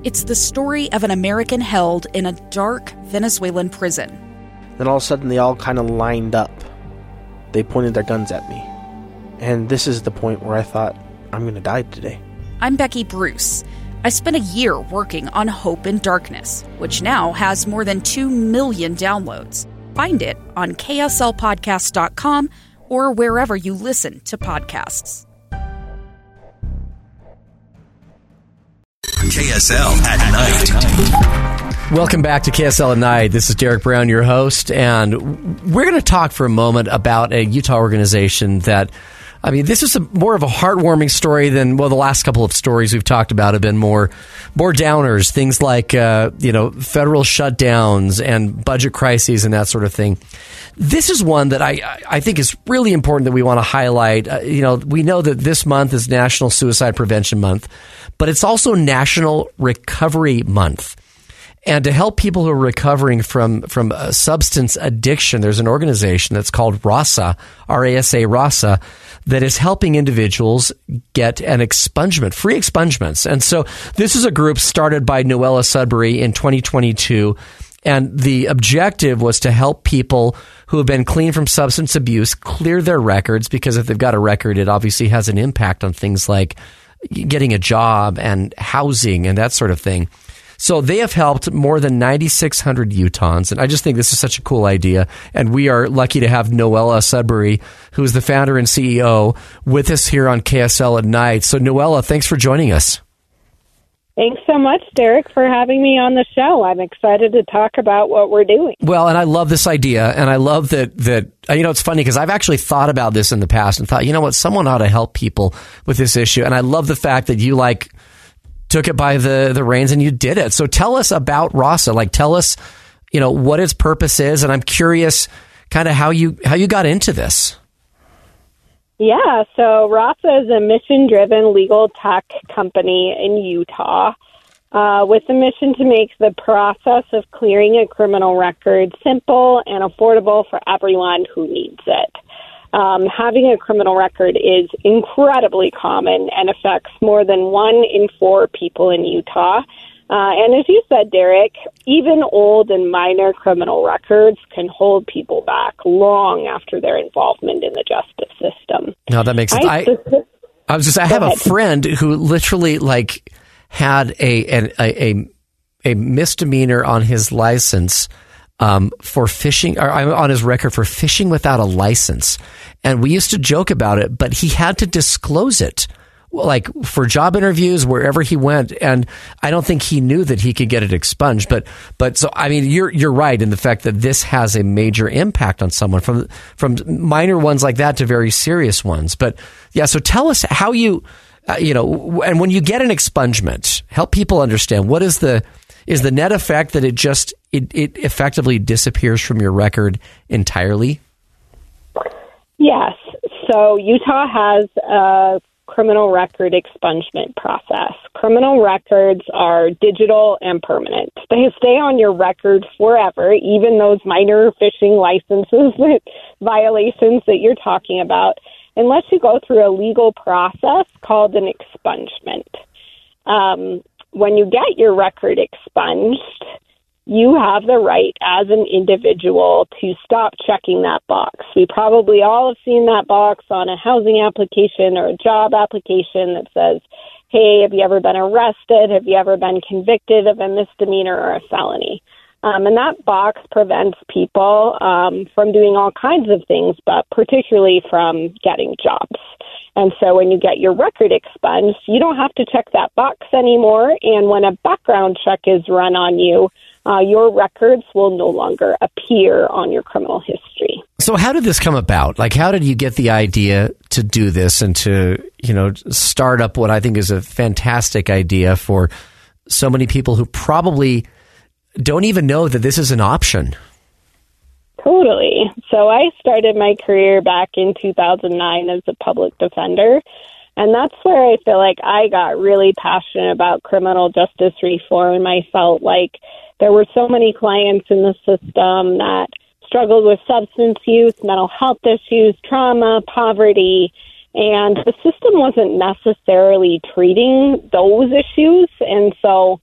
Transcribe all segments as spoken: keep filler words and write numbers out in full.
It's the story of an American held in a dark Venezuelan prison. Then all of a sudden, they all kind of lined up. They pointed their guns at me. And this is the point where I thought, I'm going to die today. I'm Becky Bruce. I spent a year working on Hope in Darkness, which now has more than two million downloads. Find it on K S L podcast dot com or wherever you listen to podcasts. K S L at night. Welcome back to K S L at Night. This is Derek Brown, your host, and we're going to talk for a moment about a Utah organization that, I mean, this is a, more of a heartwarming story than, well, the last couple of stories we've talked about have been more more downers, things like, uh, you know, federal shutdowns and budget crises and that sort of thing. This is one that I, I think is really important that we want to highlight. Uh, you know, we know that this month is National Suicide Prevention Month, but it's also National Recovery Month. And to help people who are recovering from from uh, substance addiction, there's an organization that's called RASA, R A S A, RASA, that is helping individuals get an expungement, free expungements. And so this is a group started by Noella Sudbury in twenty twenty-two. And the objective was to help people who have been clean from substance abuse clear their records, because if they've got a record, it obviously has an impact on things like getting a job and housing and that sort of thing. So they have helped more than nine thousand six hundred Utahns, and I just think this is such a cool idea. And we are lucky to have Noella Sudbury, who is the founder and C E O, with us here on K S L at Night. So Noella, thanks for joining us. Thanks so much, Derek, for having me on the show. I'm excited to talk about what we're doing. Well, and I love this idea, and I love that, that you know, it's funny because I've actually thought about this in the past and thought, you know what, someone ought to help people with this issue. And I love the fact that you, like, took it by the, the reins and you did it. So tell us about RASA. Like, tell us, you know, what its purpose is. And I'm curious kind of how you how you got into this. Yeah, so RASA is a mission-driven legal tech company in Utah uh, with the mission to make the process of clearing a criminal record simple and affordable for everyone who needs it. Um, having a criminal record is incredibly common and affects more than one in four people in Utah. Uh, and as you said, Derek, even old and minor criminal records can hold people back long after their involvement in the justice system. No, that makes sense. I, I, I was just, I have ahead. a friend who literally like had a, an, a, a, a misdemeanor on his license Um, for fishing, or on his record for fishing without a license. And we used to joke about it, but he had to disclose it, like for job interviews, wherever he went. And I don't think he knew that he could get it expunged. But, but so, I mean, you're, you're right in the fact that this has a major impact on someone, from, from minor ones like that to very serious ones. But yeah, so tell us how you, uh, you know, and when you get an expungement, help people understand what is the, is the net effect that it just, it, it effectively disappears from your record entirely? Yes. So Utah has a criminal record expungement process. Criminal records are digital and permanent. They stay on your record forever, even those minor fishing licenses violations that you're talking about, unless you go through a legal process called an expungement. Um, when you get your record expunged, you have the right as an individual to stop checking that box. We probably all have seen that box on a housing application or a job application that says, hey, have you ever been arrested? Have you ever been convicted of a misdemeanor or a felony? Um, and that box prevents people um, from doing all kinds of things, but particularly from getting jobs. And so when you get your record expunged, you don't have to check that box anymore. And when a background check is run on you, Uh, your records will no longer appear on your criminal history. So how did this come about? Like, how did you get the idea to do this and to, you know, start up what I think is a fantastic idea for so many people who probably don't even know that this is an option? Totally. So I started my career back in two thousand nine as a public defender. And that's where I feel like I got really passionate about criminal justice reform. I felt like there were so many clients in the system that struggled with substance use, mental health issues, trauma, poverty, and the system wasn't necessarily treating those issues. And so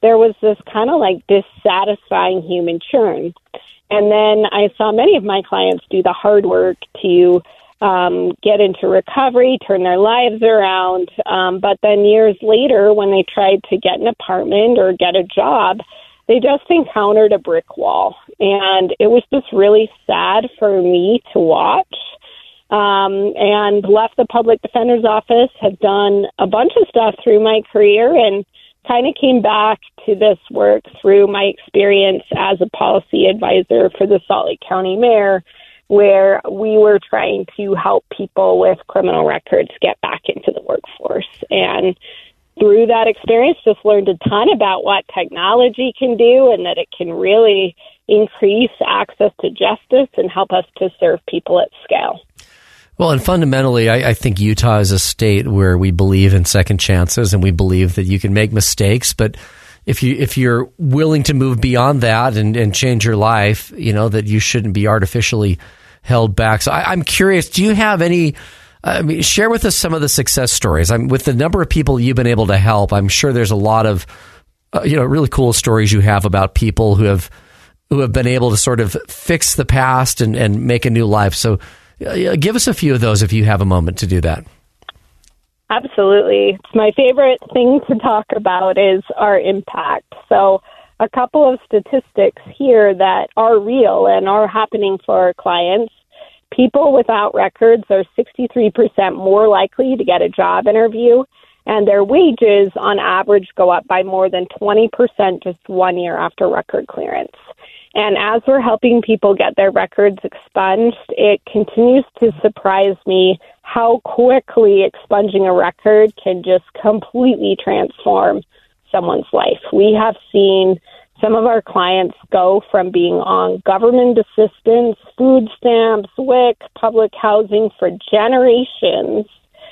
there was this kind of like dissatisfying human churn. And then I saw many of my clients do the hard work to um, get into recovery, turn their lives around. Um, but then years later, when they tried to get an apartment or get a job, they just encountered a brick wall. And it was just really sad for me to watch. Um, and left the public defender's office, have done a bunch of stuff through my career, and kind of came back to this work through my experience as a policy advisor for the Salt Lake County mayor, where we were trying to help people with criminal records get back into the workforce. And through that experience, just learned a ton about what technology can do and that it can really increase access to justice and help us to serve people at scale. Well, and fundamentally, I, I think Utah is a state where we believe in second chances, and we believe that you can make mistakes, but if you if you're willing to move beyond that and, and change your life, you know that you shouldn't be artificially held back. So I, I'm curious, do you have any? I mean, share with us some of the success stories. I'm with the number of people you've been able to help. I'm sure there's a lot of uh, you know really cool stories you have about people who have who have been able to sort of fix the past and, and make a new life. So. Give us a few of those if you have a moment to do that. Absolutely. My favorite thing to talk about is our impact. So a couple of statistics here that are real and are happening for our clients. People without records are sixty-three percent more likely to get a job interview, and their wages on average go up by more than twenty percent just one year after record clearance. And as we're helping people get their records expunged, it continues to surprise me how quickly expunging a record can just completely transform someone's life. We have seen some of our clients go from being on government assistance, food stamps, W I C, public housing for generations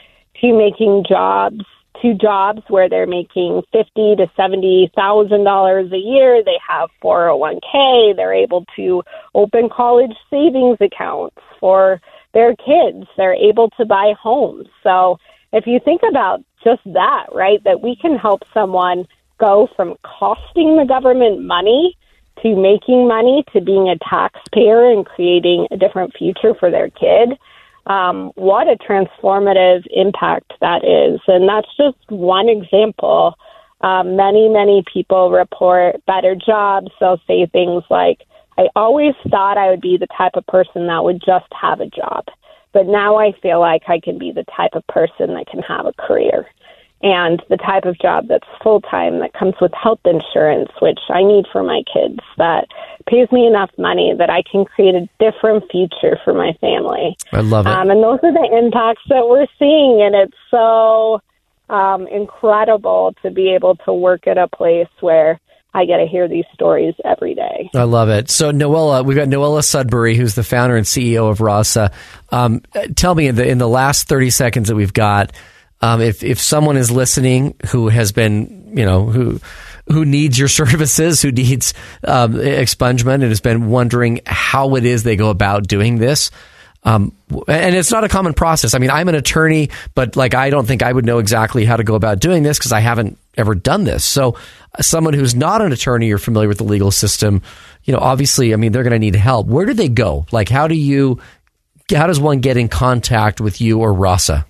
to making jobs to jobs where they're making fifty to seventy thousand dollars a year. They have four oh one k. They're able to open college savings accounts for their kids. They're able to buy homes. So if you think about just that, right, that we can help someone go from costing the government money to making money to being a taxpayer and creating a different future for their kid. Um, what a transformative impact that is. And that's just one example. Um, many, many people report better jobs. They'll say things like, I always thought I would be the type of person that would just have a job, but now I feel like I can be the type of person that can have a career. And the type of job that's full-time, that comes with health insurance, which I need for my kids, that pays me enough money that I can create a different future for my family. I love it. Um, and those are the impacts that we're seeing, and it's so um, incredible to be able to work at a place where I get to hear these stories every day. I love it. So, Noella, we've got Noella Sudbury, who's the founder and C E O of Rasa. Um, tell me, in the, in the last thirty seconds that we've got, Um, if, if someone is listening who has been, you know, who who needs your services, who needs um, expungement and has been wondering how it is they go about doing this, um, and it's not a common process. I mean, I'm an attorney, but like I don't think I would know exactly how to go about doing this because I haven't ever done this. So someone who's not an attorney or familiar with the legal system, you know, obviously, I mean, they're going to need help. Where do they go? Like, how do you, how does one get in contact with you or Rasa?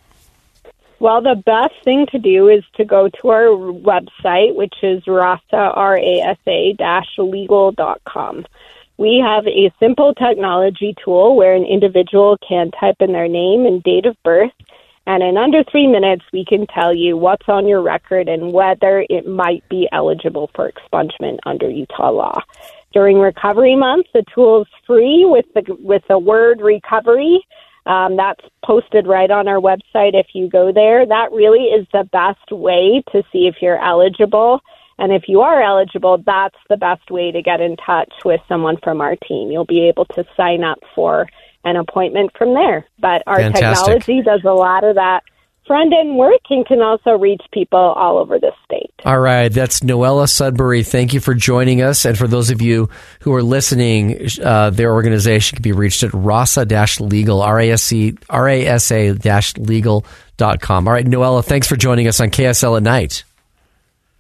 Well, the best thing to do is to go to our website, which is rasa, R A S A dash legal dot com. We have a simple technology tool where an individual can type in their name and date of birth, and in under three minutes, we can tell you what's on your record and whether it might be eligible for expungement under Utah law. During Recovery Month, the tool is free with the with the word recovery. Um, that's posted right on our website if you go there. That really is the best way to see if you're eligible. And if you are eligible, that's the best way to get in touch with someone from our team. You'll be able to sign up for an appointment from there. But our Fantastic. technology does a lot of that front-end work and can also reach people all over the state. All right. That's Noella Sudbury. Thank you for joining us. And for those of you who are listening, uh, their organization can be reached at rasa-legal, R A S E, R A S A legal dot com. All right, Noella, thanks for joining us on K S L at Night.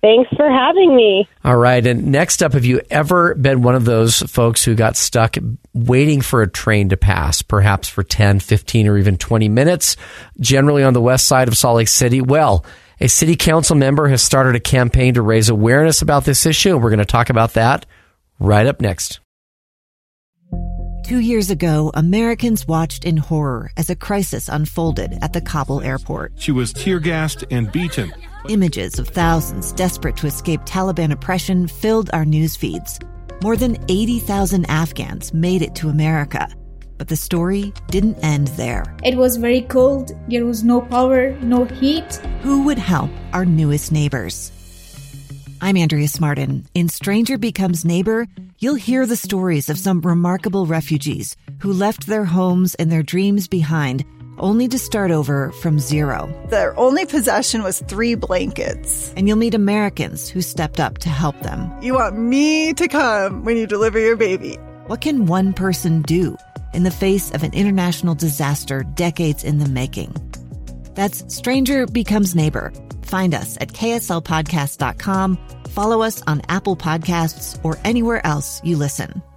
Thanks for having me. All right. And next up, have you ever been one of those folks who got stuck waiting for a train to pass, perhaps for ten, fifteen, or even twenty minutes, generally on the west side of Salt Lake City? Well, a city council member has started a campaign to raise awareness about this issue, and we're going to talk about that right up next. Two years ago, Americans watched in horror as a crisis unfolded at the Kabul airport. She was tear-gassed and beaten. Images of thousands desperate to escape Taliban oppression filled our news feeds. More than eighty thousand Afghans made it to America. But the story didn't end there. It was very cold. There was no power, no heat. Who would help our newest neighbors? I'm Andrea Smartin. In Stranger Becomes Neighbor, you'll hear the stories of some remarkable refugees who left their homes and their dreams behind, only to start over from zero. Their only possession was three blankets. And you'll meet Americans who stepped up to help them. You want me to come when you deliver your baby. What can one person do in the face of an international disaster decades in the making? That's Stranger Becomes Neighbor. Find us at K S L podcast dot com. Follow us on Apple Podcasts or anywhere else you listen.